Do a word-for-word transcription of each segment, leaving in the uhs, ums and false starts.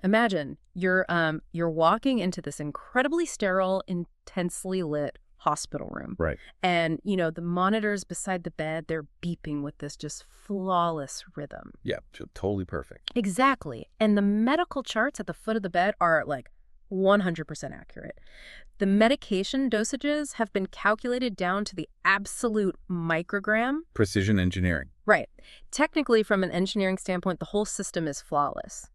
Imagine you're um you're walking into this incredibly sterile, intensely lit hospital room. Right. And, you know, the monitors beside the bed, they're beeping with this just flawless rhythm. Yeah, t- totally perfect. Exactly. And the medical charts at the foot of the bed are like one hundred percent accurate. The medication dosages have been calculated down to the absolute microgram. Precision engineering. Right. Technically, from an engineering standpoint, the whole system is flawless.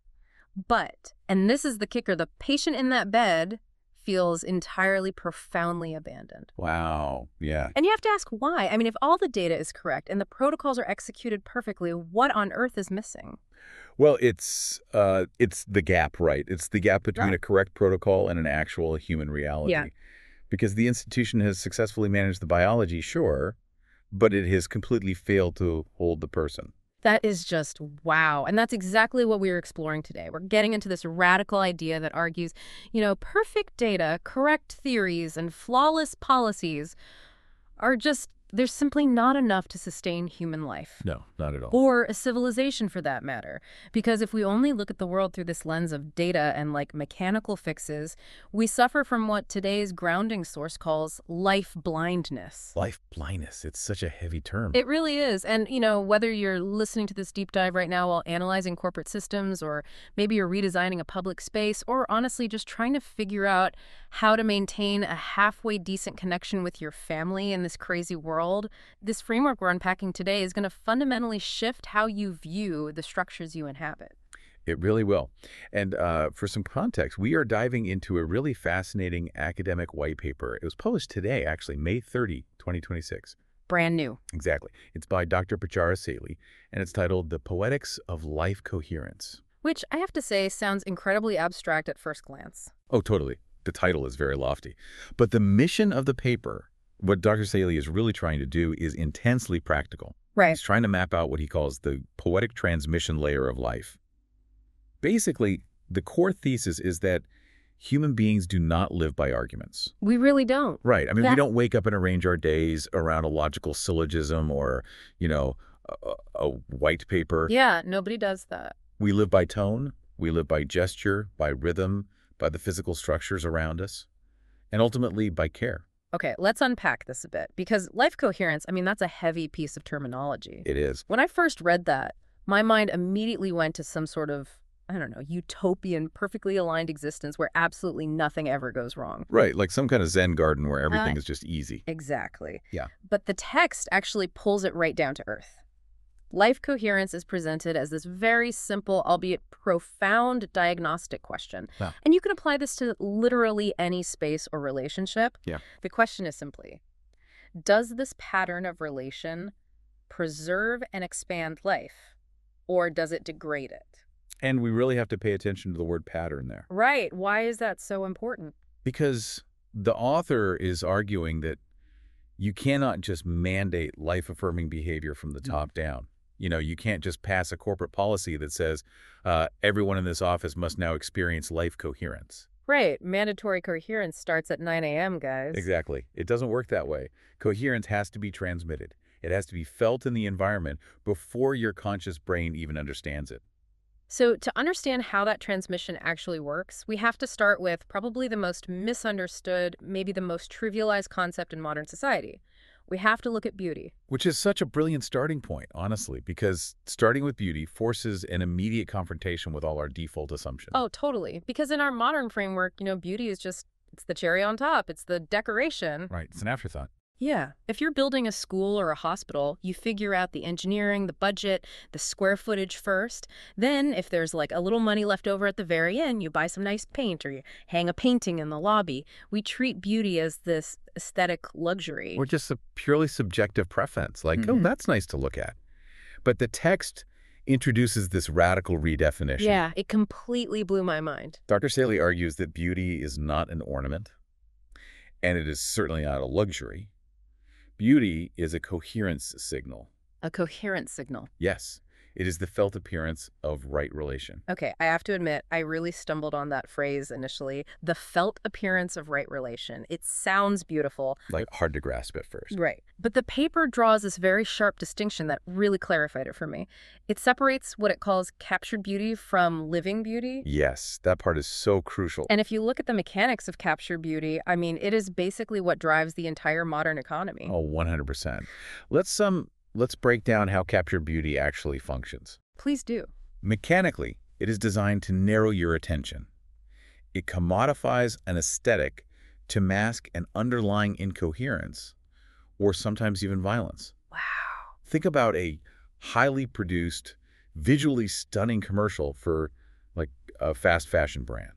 But, and this is the kicker, the patient in that bed feels entirely, profoundly abandoned. Wow. Yeah. And you have to ask why. I mean, if all the data is correct and the protocols are executed perfectly, what on earth is missing? Well, it's uh, it's the gap, right? It's the gap between Right. a correct protocol and an actual human reality. Yeah. Because the institution has successfully managed the biology, sure, but it has completely failed to hold the person. That is just wow. And that's exactly what we're exploring today. We're getting into this radical idea that argues, you know, perfect data, correct theories, and flawless policies are just, there's simply not enough to sustain human life. No, not at all. Or a civilization, for that matter. Because if we only look at the world through this lens of data and, like, mechanical fixes, we suffer from what today's grounding source calls life blindness. Life blindness, it's such a heavy term. It really is. And, you know, whether you're listening to this deep dive right now while analyzing corporate systems, or maybe you're redesigning a public space, or honestly just trying to figure out how to maintain a halfway decent connection with your family in this crazy world, this framework we're unpacking today is going to fundamentally shift how you view the structures you inhabit. It really will. And uh, for some context, we are diving into a really fascinating academic white paper. It was published today, actually, May thirtieth, twenty twenty-six. Brand new. Exactly. It's by Doctor Pachara Saili, and it's titled The Poetics of Life Coherence. Which, I have to say, sounds incredibly abstract at first glance. Oh, totally. The title is very lofty. But the mission of the paper, what Doctor Saili is really trying to do, is intensely practical. Right. He's trying to map out what he calls the poetic transmission layer of life. Basically, the core thesis is that human beings do not live by arguments. We really don't. Right. I mean, That- we don't wake up and arrange our days around a logical syllogism or, you know, a, a white paper. Yeah, nobody does that. We live by tone. We live by gesture, by rhythm, by the physical structures around us, and ultimately by care. Okay, let's unpack this a bit, because life coherence, I mean, that's a heavy piece of terminology. It is. When I first read that, my mind immediately went to some sort of, I don't know, utopian, perfectly aligned existence where absolutely nothing ever goes wrong. Right, like some kind of Zen garden where everything Uh, is just easy. Exactly. Yeah. But the text actually pulls it right down to earth. Life coherence is presented as this very simple, albeit profound diagnostic question. Yeah. And you can apply this to literally any space or relationship. Yeah. The question is simply, does this pattern of relation preserve and expand life, or does it degrade it? And we really have to pay attention to the word pattern there. Right. Why is that so important? Because the author is arguing that you cannot just mandate life-affirming behavior from the top down. You know, you can't just pass a corporate policy that says uh, everyone in this office must now experience life coherence. Right. Mandatory coherence starts at nine A M, guys. Exactly. It doesn't work that way. Coherence has to be transmitted. It has to be felt in the environment before your conscious brain even understands it. So to understand how that transmission actually works, we have to start with probably the most misunderstood, maybe the most trivialized concept in modern society. We have to look at beauty. Which is such a brilliant starting point, honestly, because starting with beauty forces an immediate confrontation with all our default assumptions. Oh, totally. Because in our modern framework, you know, beauty is just, it's the cherry on top. It's the decoration. Right. It's an afterthought. Yeah. If you're building a school or a hospital, you figure out the engineering, the budget, the square footage first. Then, if there's like a little money left over at the very end, you buy some nice paint or you hang a painting in the lobby. We treat beauty as this aesthetic luxury. Or just a purely subjective preference, like, oh, Mhm. that's nice to look at. But the text introduces this radical redefinition. Yeah, it completely blew my mind. Doctor Saili argues that beauty is not an ornament, and it is certainly not a luxury. Beauty is a coherence signal. A coherent signal. Yes, It is the felt appearance of right relation. Okay, I have to admit, I really stumbled on that phrase initially. The felt appearance of right relation. It sounds beautiful. Like hard to grasp at first. Right. But the paper draws this very sharp distinction that really clarified it for me. It separates what it calls captured beauty from living beauty. Yes, that part is so crucial. And if you look at the mechanics of captured beauty, I mean, it is basically what drives the entire modern economy. Oh, one hundred percent. Let's, um, let's break down how captured beauty actually functions. Please do. Mechanically, it is designed to narrow your attention. It commodifies an aesthetic to mask an underlying incoherence or sometimes even violence. Wow. Think about a highly produced, visually stunning commercial for like a fast fashion brand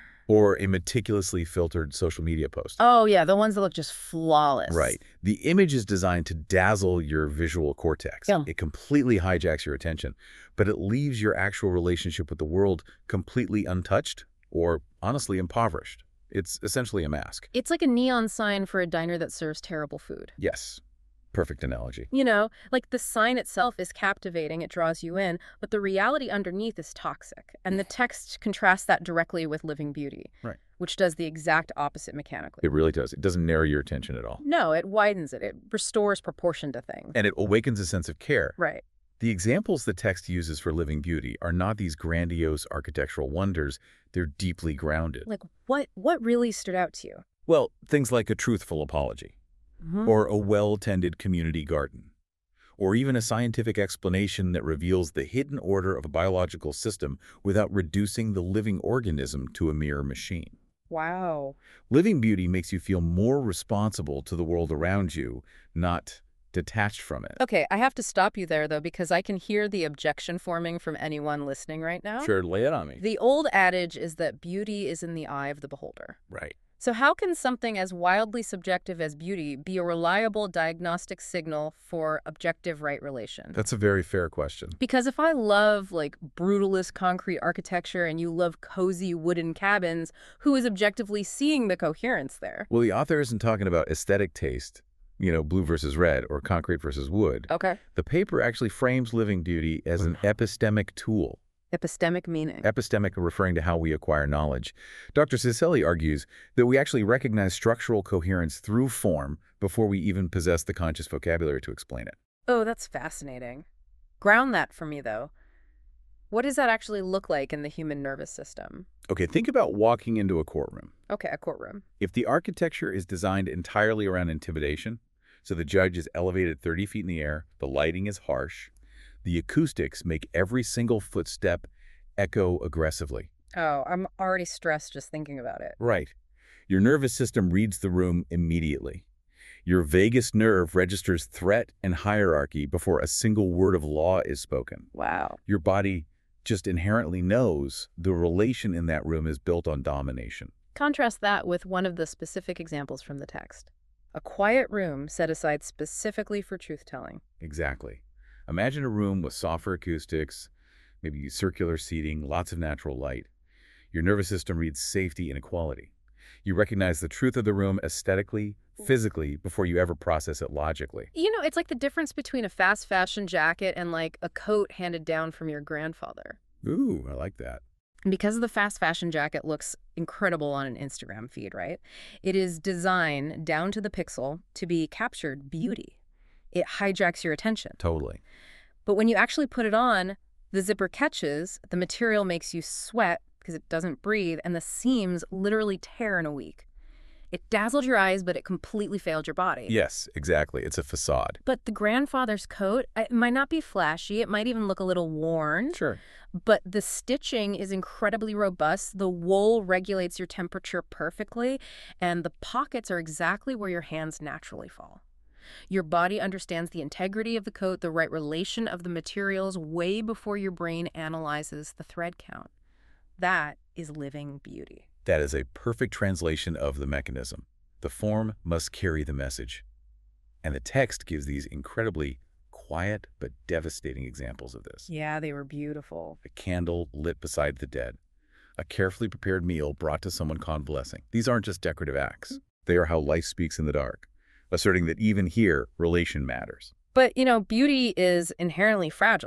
or a meticulously filtered social media post. Oh, yeah, the ones that look just flawless. Right. The image is designed to dazzle your visual cortex. Yeah. It completely hijacks your attention, but it leaves your actual relationship with the world completely untouched or honestly impoverished. It's essentially a mask. It's like a neon sign for a diner that serves terrible food. Yes. Perfect analogy. You know, like the sign itself is captivating, it draws you in, but the reality underneath is toxic. And the text contrasts that directly with living beauty, Right. which does the exact opposite mechanically. It really does. It doesn't narrow your attention at all. No, it widens it. It restores proportion to things. And it awakens a sense of care. Right. The examples the text uses for living beauty are not these grandiose architectural wonders. They're deeply grounded. Like, what, what really stood out to you? Well, things like a truthful apology, Mm-hmm. or a well-tended community garden, or even a scientific explanation that reveals the hidden order of a biological system without reducing the living organism to a mere machine. Wow. Living beauty makes you feel more responsible to the world around you, not detached from it. Okay, I have to stop you there, though, because I can hear the objection forming from anyone listening right now. Sure, lay it on me. The old adage is that beauty is in the eye of the beholder. Right. So how can something as wildly subjective as beauty be a reliable diagnostic signal for objective right relation? That's a very fair question. Because if I love, like, brutalist concrete architecture and you love cozy wooden cabins, who is objectively seeing the coherence there? Well, the author isn't talking about aesthetic taste, you know, blue versus red or concrete versus wood. Okay. The paper actually frames living beauty as an epistemic tool. Epistemic meaning. Epistemic referring to how we acquire knowledge. Doctor Ciselli argues that we actually recognize structural coherence through form before we even possess the conscious vocabulary to explain it. Oh, that's fascinating. Ground that for me, though. What does that actually look like in the human nervous system? Okay, think about walking into a courtroom. Okay, a courtroom. If the architecture is designed entirely around intimidation, so the judge is elevated thirty feet in the air, the lighting is harsh, the acoustics make every single footstep echo aggressively. Oh, I'm already stressed just thinking about it. Right. Your nervous system reads the room immediately. Your vagus nerve registers threat and hierarchy before a single word of law is spoken. Wow. Your body just inherently knows the relation in that room is built on domination. Contrast that with one of the specific examples from the text. A quiet room set aside specifically for truth-telling. Exactly. Imagine a room with softer acoustics, maybe circular seating, lots of natural light. Your nervous system reads safety and equality. You recognize the truth of the room aesthetically, physically, before you ever process it logically. You know, it's like the difference between a fast fashion jacket and like a coat handed down from your grandfather. Ooh, I like that. And because the fast fashion jacket looks incredible on an Instagram feed, right? It is designed down to the pixel to be captured beauty. It hijacks your attention. Totally. But when you actually put it on, the zipper catches, the material makes you sweat because it doesn't breathe, and the seams literally tear in a week. It dazzled your eyes, but it completely failed your body. Yes, exactly. It's a facade. But the grandfather's coat, it might not be flashy. It might even look a little worn. Sure. But the stitching is incredibly robust. The wool regulates your temperature perfectly, and the pockets are exactly where your hands naturally fall. Your body understands the integrity of the coat, the right relation of the materials, way before your brain analyzes the thread count. That is living beauty. That is a perfect translation of the mechanism. The form must carry the message. And the text gives these incredibly quiet but devastating examples of this. Yeah, they were beautiful. A candle lit beside the dead. A carefully prepared meal brought to someone convalescing. These aren't just decorative acts. They are how life speaks in the dark, asserting that even here, relation matters. But, you know, beauty is inherently fragile.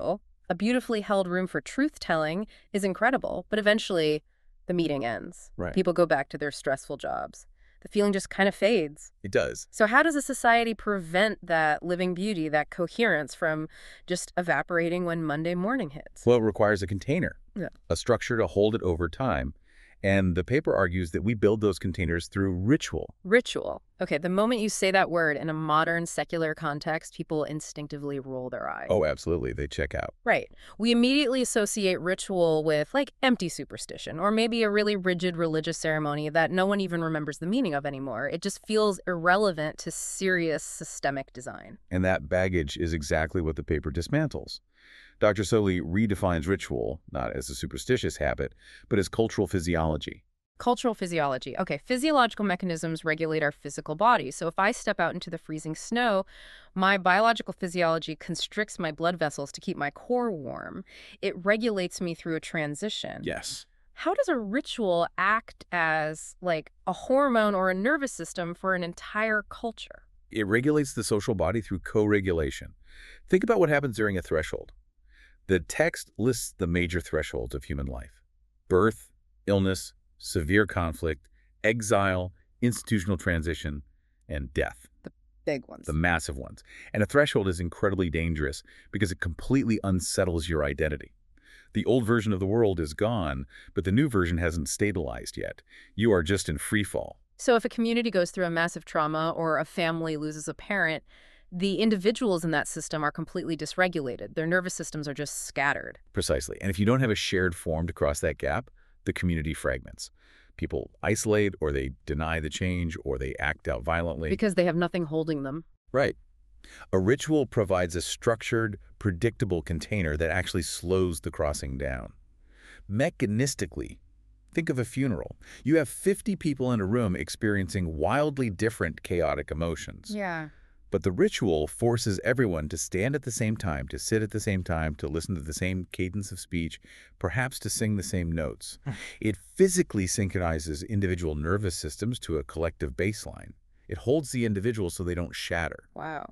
A beautifully held room for truth-telling is incredible, but eventually the meeting ends. Right. People go back to their stressful jobs. The feeling just kind of fades. It does. So how does a society prevent that living beauty, that coherence from just evaporating when Monday morning hits? Well, it requires a container, Yeah. a structure to hold it over time. And the paper argues that we build those containers through ritual. Ritual. Okay, the moment you say that word in a modern secular context, people instinctively roll their eyes. Oh, absolutely. They check out. Right. We immediately associate ritual with, like, empty superstition, or maybe a really rigid religious ceremony that no one even remembers the meaning of anymore. It just feels irrelevant to serious systemic design. And that baggage is exactly what the paper dismantles. Doctor Soli redefines ritual, not as a superstitious habit, but as cultural physiology. Cultural physiology. Okay, physiological mechanisms regulate our physical body. So if I step out into the freezing snow, my biological physiology constricts my blood vessels to keep my core warm. It regulates me through a transition. Yes. How does a ritual act as, like, a hormone or a nervous system for an entire culture? It regulates the social body through co-regulation. Think about what happens during a threshold. The text lists the major thresholds of human life: birth, illness, severe conflict, exile, institutional transition, and death. Big ones. The massive ones. And a threshold is incredibly dangerous because it completely unsettles your identity. The old version of the world is gone, but the new version hasn't stabilized yet. You are just in free fall. So if a community goes through a massive trauma or a family loses a parent, the individuals in that system are completely dysregulated. Their nervous systems are just scattered. Precisely. And if you don't have a shared form to cross that gap, the community fragments. People isolate, or they deny the change, or they act out violently. Because they have nothing holding them. Right. A ritual provides a structured, predictable container that actually slows the crossing down. Mechanistically, think of a funeral. You have fifty people in a room experiencing wildly different chaotic emotions. Yeah. But the ritual forces everyone to stand at the same time, to sit at the same time, to listen to the same cadence of speech, perhaps to sing the same notes. It physically synchronizes individual nervous systems to a collective baseline. It holds the individual so they don't shatter. Wow.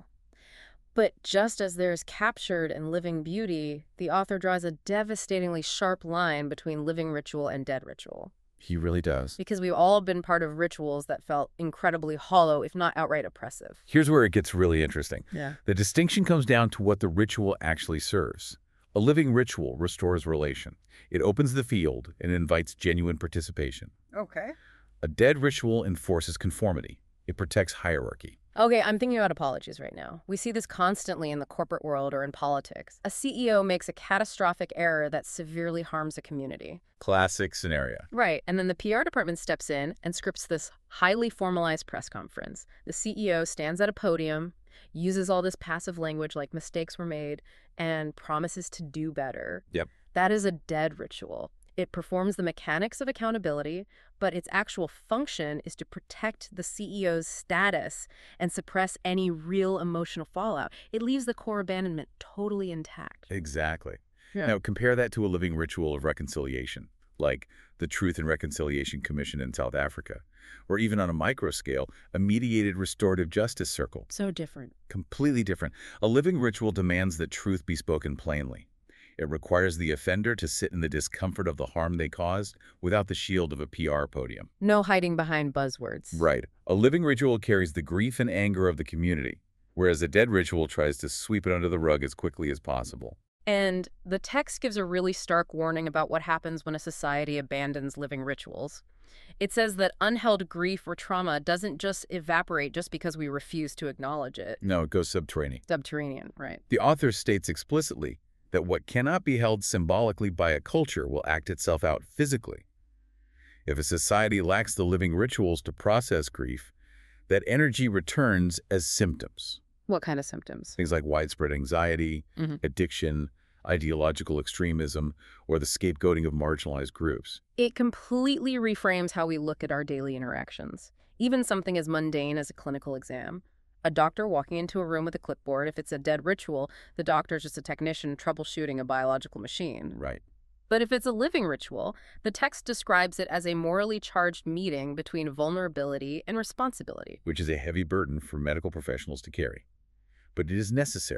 But just as there's captured and living beauty, the author draws a devastatingly sharp line between living ritual and dead ritual. He really does. Because we've all been part of rituals that felt incredibly hollow, if not outright oppressive. Here's where it gets really interesting. Yeah. The distinction comes down to what the ritual actually serves. A living ritual restores relation. It opens the field and invites genuine participation. Okay. A dead ritual enforces conformity. It protects hierarchy. Okay, I'm thinking about apologies right now. We see this constantly in the corporate world or in politics. A C E O makes a catastrophic error that severely harms a community. Classic scenario. Right, and then the P R department steps in and scripts this highly formalized press conference. The C E O stands at a podium, uses all this passive language like mistakes were made, and promises to do better. Yep. That is a dead ritual. It performs the mechanics of accountability, but its actual function is to protect the C E O's status and suppress any real emotional fallout. It leaves the core abandonment totally intact. Exactly. Yeah. Now, compare that to a living ritual of reconciliation, like the Truth and Reconciliation Commission in South Africa, or even on a micro scale, a mediated restorative justice circle. So different. Completely different. A living ritual demands that truth be spoken plainly. It requires the offender to sit in the discomfort of the harm they caused without the shield of a P R podium. No hiding behind buzzwords. Right. A living ritual carries the grief and anger of the community, whereas a dead ritual tries to sweep it under the rug as quickly as possible. And the text gives a really stark warning about what happens when a society abandons living rituals. It says that unheld grief or trauma doesn't just evaporate just because we refuse to acknowledge it. No, it goes subterranean. Subterranean, right. The author states explicitly that what cannot be held symbolically by a culture will act itself out physically. If a society lacks the living rituals to process grief, that energy returns as symptoms. What kind of symptoms? Things like widespread anxiety, Mm-hmm. addiction, ideological extremism, or the scapegoating of marginalized groups. It completely reframes how we look at our daily interactions. Even something as mundane as a clinical exam. A doctor walking into a room with a clipboard, if it's a dead ritual, the doctor's just a technician troubleshooting a biological machine. Right. But if it's a living ritual, the text describes it as a morally charged meeting between vulnerability and responsibility. Which is a heavy burden for medical professionals to carry. But it is necessary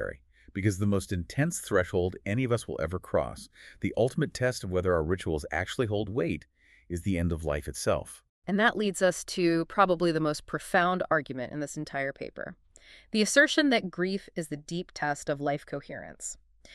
because the most intense threshold any of us will ever cross, the ultimate test of whether our rituals actually hold weight, is the end of life itself. And that leads us to probably the most profound argument in this entire paper, the assertion that grief is the deep test of life coherence.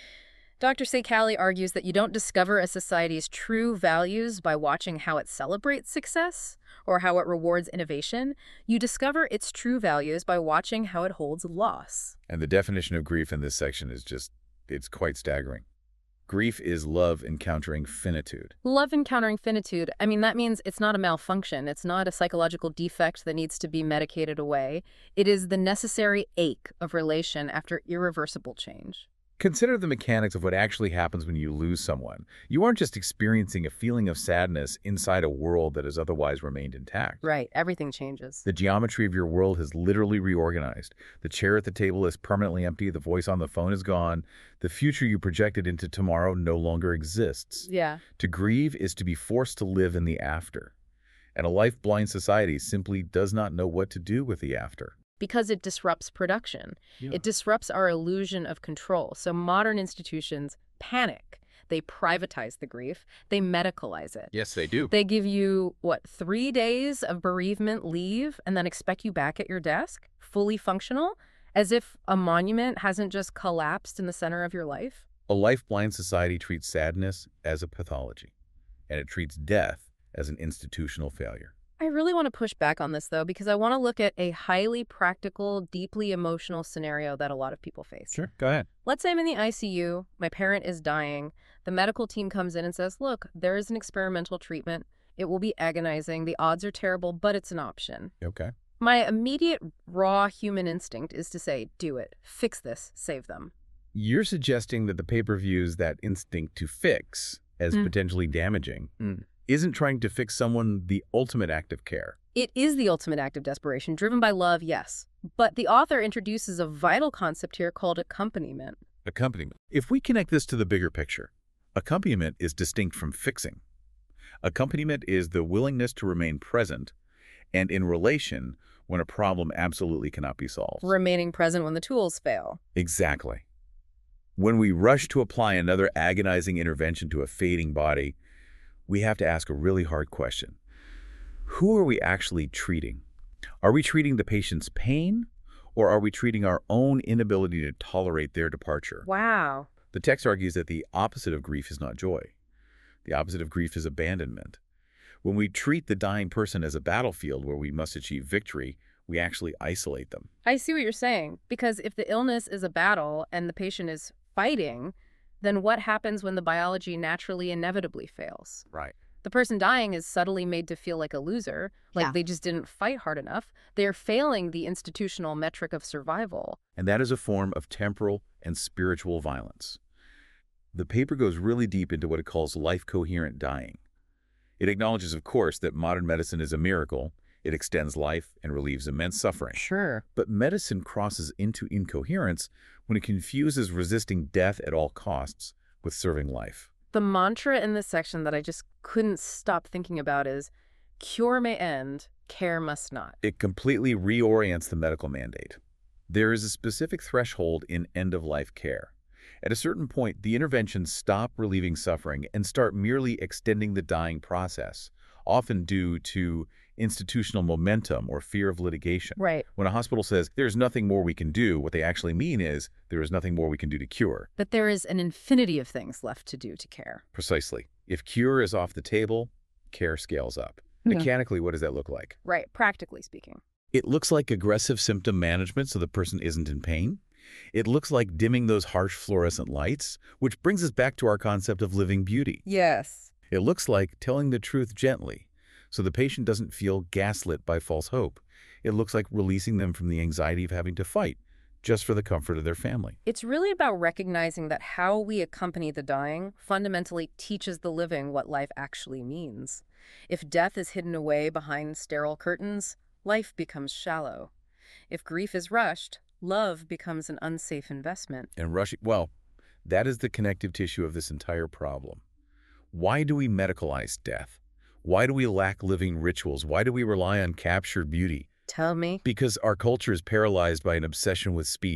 Doctor Sekali argues that you don't discover a society's true values by watching how it celebrates success or how it rewards innovation. You discover its true values by watching how it holds loss. And the definition of grief in this section is just, it's quite staggering. Grief is love encountering finitude. Love encountering finitude. I mean, that means it's not a malfunction. It's not a psychological defect that needs to be medicated away. It is the necessary ache of relation after irreversible change. Consider the mechanics of what actually happens when you lose someone. You aren't just experiencing a feeling of sadness inside a world that has otherwise remained intact. Right. Everything changes. The geometry of your world has literally reorganized. The chair at the table is permanently empty. The voice on the phone is gone. The future you projected into tomorrow no longer exists. Yeah. To grieve is to be forced to live in the after. And a life-blind society simply does not know what to do with the after. Because it disrupts production. Yeah. It disrupts our illusion of control. So modern institutions panic. They privatize the grief. They medicalize it. Yes, they do. They give you, what, three days of bereavement leave and then expect you back at your desk, fully functional, as if a monument hasn't just collapsed in the center of your life? A life-blind society treats sadness as a pathology, and it treats death as an institutional failure. I really want to push back on this, though, because I want to look at a highly practical, deeply emotional scenario that a lot of people face. Sure, go ahead. Let's say I'm in the I C U, my parent is dying, the medical team comes in and says, look, there is an experimental treatment, it will be agonizing, the odds are terrible, but it's an option. Okay. My immediate, raw human instinct is to say, do it, fix this, save them. You're suggesting that the paper views that instinct to fix as Mm. potentially damaging. Mm. Isn't trying to fix someone the ultimate act of care. It is the ultimate act of desperation, driven by love, yes. But the author introduces a vital concept here called accompaniment. Accompaniment. If we connect this to the bigger picture, accompaniment is distinct from fixing. Accompaniment is the willingness to remain present and in relation when a problem absolutely cannot be solved. Remaining present when the tools fail. Exactly. When we rush to apply another agonizing intervention to a fading body, we have to ask a really hard question. Who are we actually treating? Are we treating the patient's pain, or are we treating our own inability to tolerate their departure? Wow. The text argues that the opposite of grief is not joy. The opposite of grief is abandonment. When we treat the dying person as a battlefield where we must achieve victory, we actually isolate them. I see what you're saying, because if the illness is a battle and the patient is fighting, then what happens when the biology naturally inevitably fails? Right. The person dying is subtly made to feel like a loser, like Yeah. they just didn't fight hard enough. They're failing the institutional metric of survival. And that is a form of temporal and spiritual violence. The paper goes really deep into what it calls life-coherent dying. It acknowledges, of course, that modern medicine is a miracle. It extends life and relieves immense suffering. Sure. But medicine crosses into incoherence when it confuses resisting death at all costs with serving life. The mantra in this section that I just couldn't stop thinking about is, cure may end, care must not. It completely reorients the medical mandate. There is a specific threshold in end-of-life care. At a certain point, the interventions stop relieving suffering and start merely extending the dying process, often due to institutional momentum or fear of litigation. Right. When a hospital says, there's nothing more we can do, what they actually mean is, there is nothing more we can do to cure. That there is an infinity of things left to do to care. Precisely. If cure is off the table, care scales up. Yeah. Mechanically, what does that look like? Right, practically speaking. It looks like aggressive symptom management so the person isn't in pain. It looks like dimming those harsh fluorescent lights, which brings us back to our concept of living beauty. Yes. It looks like telling the truth gently, so the patient doesn't feel gaslit by false hope. It looks like releasing them from the anxiety of having to fight, just for the comfort of their family. It's really about recognizing that how we accompany the dying fundamentally teaches the living what life actually means. If death is hidden away behind sterile curtains, life becomes shallow. If grief is rushed, love becomes an unsafe investment. And rushing, well, that is the connective tissue of this entire problem. Why do we medicalize death? Why do we lack living rituals? Why do we rely on captured beauty? Tell me. Because our culture is paralyzed by an obsession with speed.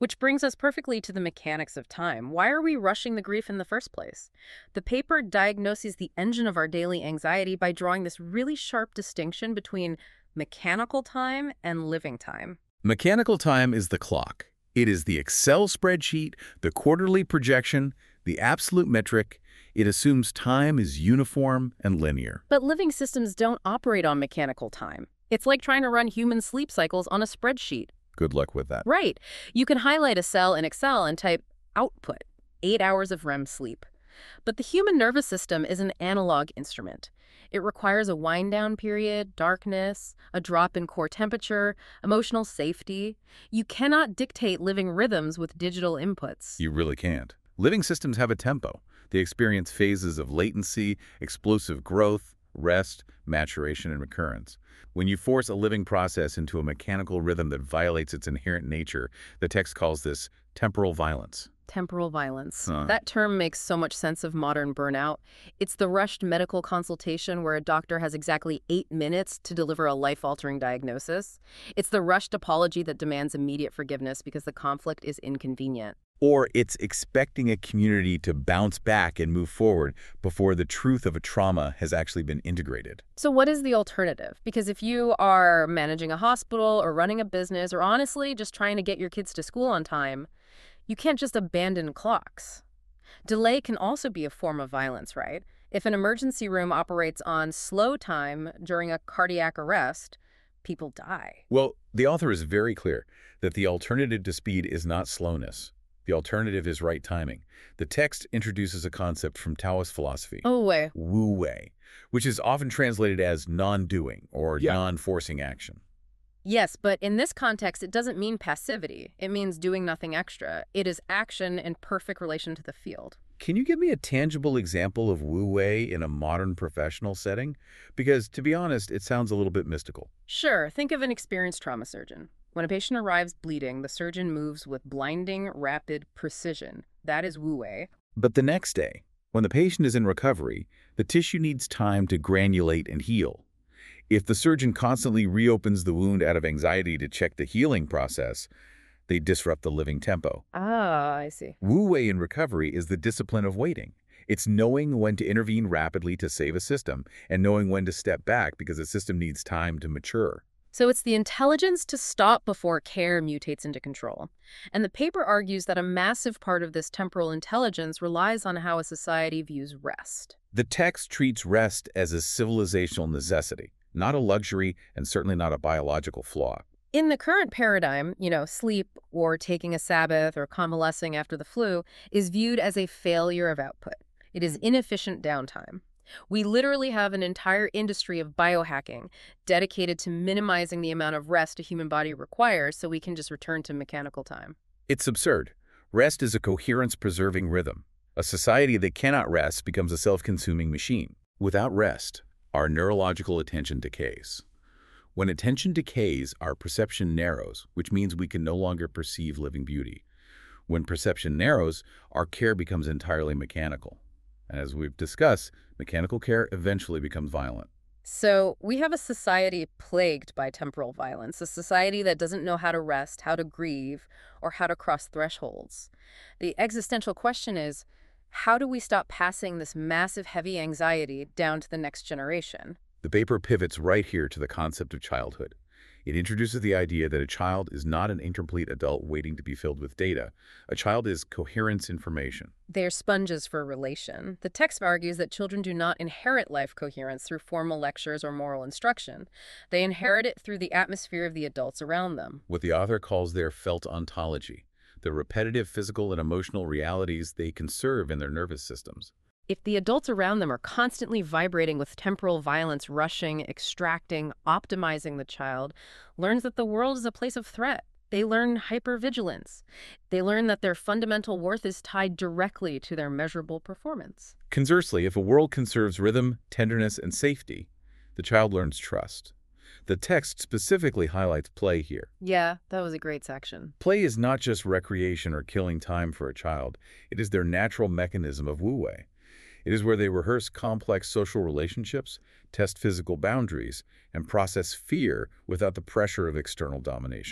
Which brings us perfectly to the mechanics of time. Why are we rushing the grief in the first place? The paper diagnoses the engine of our daily anxiety by drawing this really sharp distinction between mechanical time and living time. Mechanical time is the clock. It is the Excel spreadsheet, the quarterly projection, the absolute metric. It assumes time is uniform and linear. But living systems don't operate on mechanical time. It's like trying to run human sleep cycles on a spreadsheet. Good luck with that. Right. You can highlight a cell in Excel and type output, eight hours of R E M sleep. But the human nervous system is an analog instrument. It requires a wind-down period, darkness, a drop in core temperature, emotional safety. You cannot dictate living rhythms with digital inputs. You really can't. Living systems have a tempo. They experience phases of latency, explosive growth, rest, maturation, and recurrence. When you force a living process into a mechanical rhythm that violates its inherent nature, the text calls this temporal violence. Temporal violence. Huh. That term makes so much sense of modern burnout. It's the rushed medical consultation where a doctor has exactly eight minutes to deliver a life-altering diagnosis. It's the rushed apology that demands immediate forgiveness because the conflict is inconvenient. Or it's expecting a community to bounce back and move forward before the truth of a trauma has actually been integrated. So what is the alternative? Because if you are managing a hospital or running a business or honestly just trying to get your kids to school on time, you can't just abandon clocks. Delay can also be a form of violence, right? If an emergency room operates on slow time during a cardiac arrest, people die. Well, the author is very clear that the alternative to speed is not slowness. The alternative is right timing. The text introduces a concept from Taoist philosophy, Oh, way. Wu Wei, which is often translated as non-doing or Yeah. non-forcing action. Yes, but in this context, it doesn't mean passivity. It means doing nothing extra. It is action in perfect relation to the field. Can you give me a tangible example of Wu Wei in a modern professional setting? Because, to be honest, it sounds a little bit mystical. Sure, think of an experienced trauma surgeon. When a patient arrives bleeding, the surgeon moves with blinding, rapid precision. That is Wu Wei. But the next day, when the patient is in recovery, the tissue needs time to granulate and heal. If the surgeon constantly reopens the wound out of anxiety to check the healing process, they disrupt the living tempo. Ah, I see. Wu Wei in recovery is the discipline of waiting. It's knowing when to intervene rapidly to save a system and knowing when to step back because a system needs time to mature. So it's the intelligence to stop before care mutates into control. And the paper argues that a massive part of this temporal intelligence relies on how a society views rest. The text treats rest as a civilizational necessity, not a luxury and certainly not a biological flaw. In the current paradigm, you know, sleep or taking a Sabbath or convalescing after the flu is viewed as a failure of output. It is inefficient downtime. We literally have an entire industry of biohacking dedicated to minimizing the amount of rest a human body requires so we can just return to mechanical time. It's absurd. Rest is a coherence-preserving rhythm. A society that cannot rest becomes a self-consuming machine. Without rest, our neurological attention decays. When attention decays, our perception narrows, which means we can no longer perceive living beauty. When perception narrows, our care becomes entirely mechanical. And as we've discussed, mechanical care eventually becomes violent. So we have a society plagued by temporal violence, a society that doesn't know how to rest, how to grieve, or how to cross thresholds. The existential question is, how do we stop passing this massive, heavy anxiety down to the next generation? The paper pivots right here to the concept of childhood. It introduces the idea that a child is not an incomplete adult waiting to be filled with data. A child is coherence information. They're sponges for relation. The text argues that children do not inherit life coherence through formal lectures or moral instruction. They inherit it through the atmosphere of the adults around them. What the author calls their felt ontology, the repetitive physical and emotional realities they conserve in their nervous systems. If the adults around them are constantly vibrating with temporal violence, rushing, extracting, optimizing, the child learns that the world is a place of threat. They learn hypervigilance. They learn that their fundamental worth is tied directly to their measurable performance. Conversely, if a world conserves rhythm, tenderness, and safety, the child learns trust. The text specifically highlights play here. Yeah, that was a great section. Play is not just recreation or killing time for a child. It is their natural mechanism of Wu Wei. It is where they rehearse complex social relationships, test physical boundaries, and process fear without the pressure of external domination.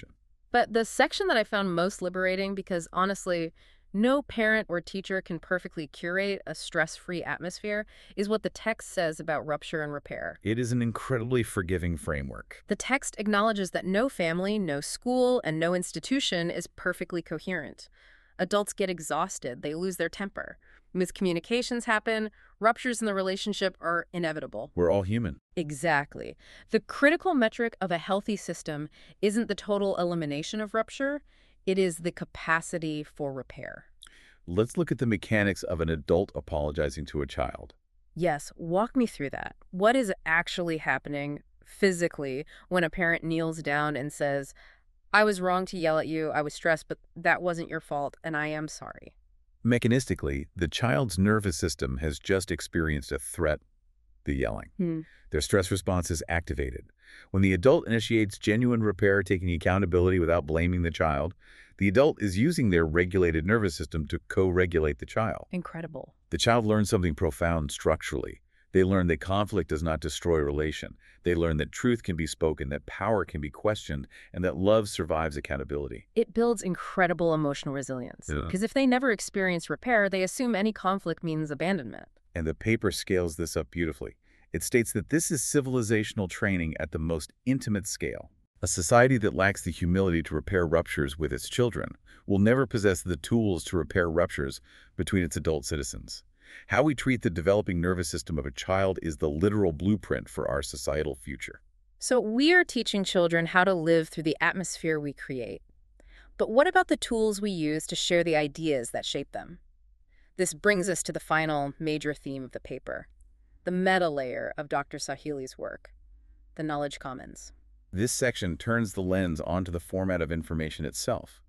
But the section that I found most liberating, because honestly, no parent or teacher can perfectly curate a stress-free atmosphere, is what the text says about rupture and repair. It is an incredibly forgiving framework. The text acknowledges that no family, no school, and no institution is perfectly coherent. Adults get exhausted, they lose their temper. Miscommunications happen, ruptures in the relationship are inevitable. We're all human. Exactly. The critical metric of a healthy system isn't the total elimination of rupture, it is the capacity for repair. Let's look at the mechanics of an adult apologizing to a child. Yes, walk me through that. What is actually happening physically when a parent kneels down and says, I was wrong to yell at you, I was stressed, but that wasn't your fault, and I am sorry? Mechanistically, the child's nervous system has just experienced a threat, the yelling. Hmm. Their stress response is activated. When the adult initiates genuine repair, taking accountability without blaming the child, the adult is using their regulated nervous system to co-regulate the child. Incredible. The child learns something profound structurally. They learn that conflict does not destroy relation. They learn that truth can be spoken, that power can be questioned, and that love survives accountability. It builds incredible emotional resilience. Yeah. Because if they never experience repair, they assume any conflict means abandonment. And the paper scales this up beautifully. It states that this is civilizational training at the most intimate scale. A society that lacks the humility to repair ruptures with its children will never possess the tools to repair ruptures between its adult citizens. How we treat the developing nervous system of a child is the literal blueprint for our societal future. So we are teaching children how to live through the atmosphere we create. But what about the tools we use to share the ideas that shape them? This brings us to the final major theme of the paper, the meta layer of Doctor Sahili's work, the knowledge commons. This section turns the lens onto the format of information itself.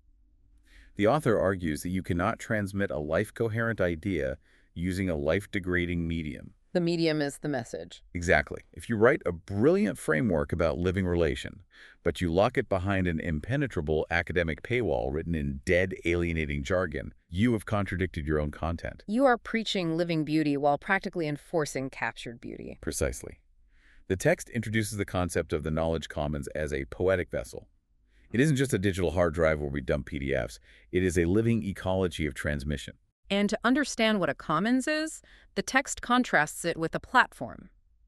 The author argues that you cannot transmit a life-coherent idea using a life-degrading medium. The medium is the message. Exactly. If you write a brilliant framework about living relation, but you lock it behind an impenetrable academic paywall written in dead, alienating jargon, you have contradicted your own content. You are preaching living beauty while practically enforcing captured beauty. Precisely. The text introduces the concept of the knowledge commons as a poetic vessel. It isn't just a digital hard drive where we dump P D Fs. It is a living ecology of transmission. And to understand what a commons is, the text contrasts it with a platform.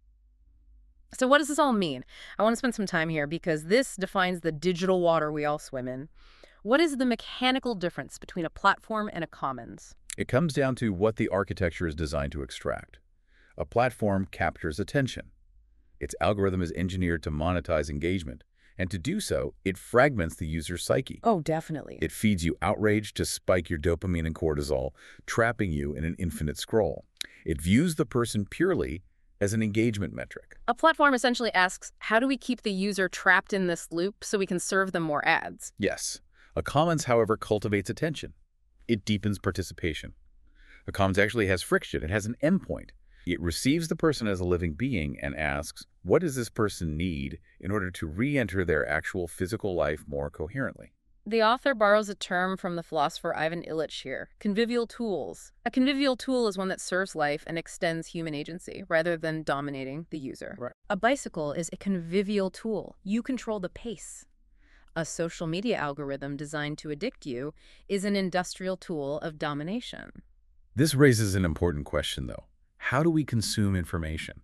So what does this all mean? I want to spend some time here because this defines the digital water we all swim in. What is the mechanical difference between a platform and a commons? It comes down to what the architecture is designed to extract. A platform captures attention. Its algorithm is engineered to monetize engagement, and to do so, it fragments the user's psyche. Oh, definitely. It feeds you outrage to spike your dopamine and cortisol, trapping you in an infinite scroll. It views the person purely as an engagement metric. A platform essentially asks, how do we keep the user trapped in this loop so we can serve them more ads? Yes. A commons, however, cultivates attention. It deepens participation. A commons actually has friction. It has an endpoint. It receives the person as a living being and asks, what does this person need in order to re-enter their actual physical life more coherently? The author borrows a term from the philosopher Ivan Illich here, convivial tools. A convivial tool is one that serves life and extends human agency, rather than dominating the user. Right. A bicycle is a convivial tool. You control the pace. A social media algorithm designed to addict you is an industrial tool of domination. This raises an important question, though. How do we consume information?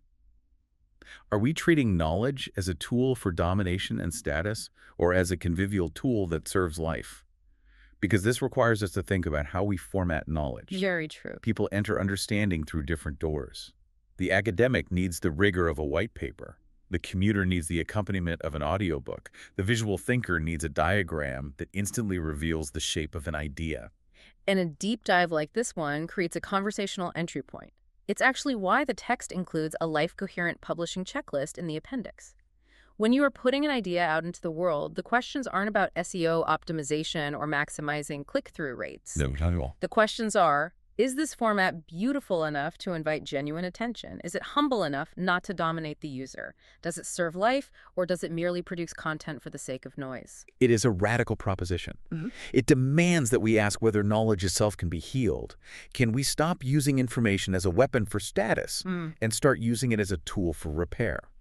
Are we treating knowledge as a tool for domination and status, or as a convivial tool that serves life? Because this requires us to think about how we format knowledge. Very true. People enter understanding through different doors. The academic needs the rigor of a white paper. The commuter needs the accompaniment of an audiobook. The visual thinker needs a diagram that instantly reveals the shape of an idea. And a deep dive like this one creates a conversational entry point. It's actually why the text includes a life-coherent publishing checklist in the appendix. When you are putting an idea out into the world, the questions aren't about S E O optimization or maximizing click-through rates. No, not at all. The questions are, is this format beautiful enough to invite genuine attention? Is it humble enough not to dominate the user? Does it serve life, or does it merely produce content for the sake of noise? It is a radical proposition. Mm-hmm. It demands that we ask whether knowledge itself can be healed. Can we stop using information as a weapon for status Mm. and start using it as a tool for repair?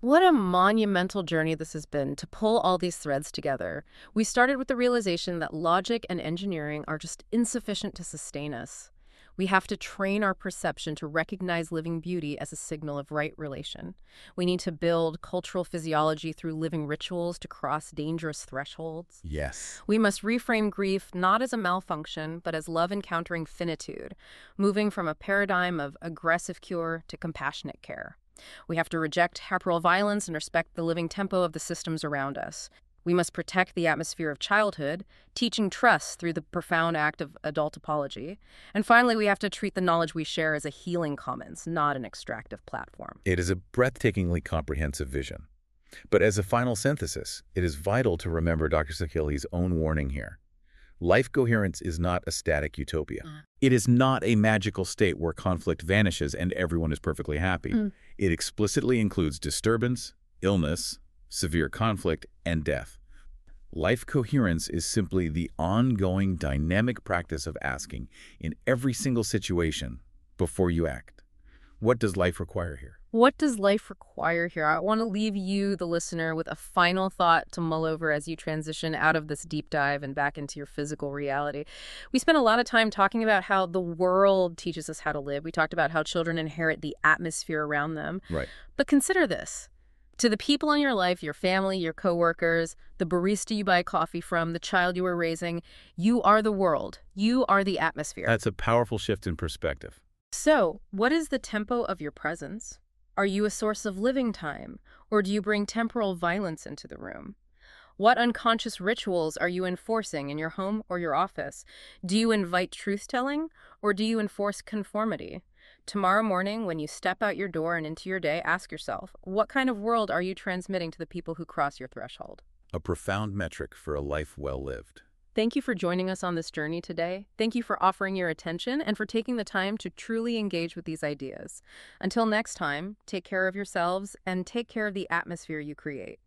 What a monumental journey this has been to pull all these threads together. We started with the realization that logic and engineering are just insufficient to sustain us. We have to train our perception to recognize living beauty as a signal of right relation. We need to build cultural physiology through living rituals to cross dangerous thresholds. Yes. We must reframe grief not as a malfunction, but as love encountering finitude, moving from a paradigm of aggressive cure to compassionate care. We have to reject temporal violence and respect the living tempo of the systems around us. We must protect the atmosphere of childhood, teaching trust through the profound act of adult apology. And finally, we have to treat the knowledge we share as a healing commons, not an extractive platform. It is a breathtakingly comprehensive vision. But as a final synthesis, it is vital to remember Doctor Sakhil's own warning here. Life coherence is not a static utopia. Uh. It is not a magical state where conflict vanishes and everyone is perfectly happy. Mm. It explicitly includes disturbance, illness, severe conflict, and death. Life coherence is simply the ongoing dynamic practice of asking, in every single situation, before you act, what does life require here? What does life require here? I want to leave you, the listener, with a final thought to mull over as you transition out of this deep dive and back into your physical reality. We spent a lot of time talking about how the world teaches us how to live. We talked about how children inherit the atmosphere around them. Right. But consider this. To the people in your life, your family, your coworkers, the barista you buy coffee from, the child you are raising, you are the world. You are the atmosphere. That's a powerful shift in perspective. So, what is the tempo of your presence? Are you a source of living time, or do you bring temporal violence into the room? What unconscious rituals are you enforcing in your home or your office? Do you invite truth-telling, or do you enforce conformity? Tomorrow morning, when you step out your door and into your day, ask yourself, what kind of world are you transmitting to the people who cross your threshold? A profound metric for a life well lived. Thank you for joining us on this journey today. Thank you for offering your attention and for taking the time to truly engage with these ideas. Until next time, take care of yourselves and take care of the atmosphere you create.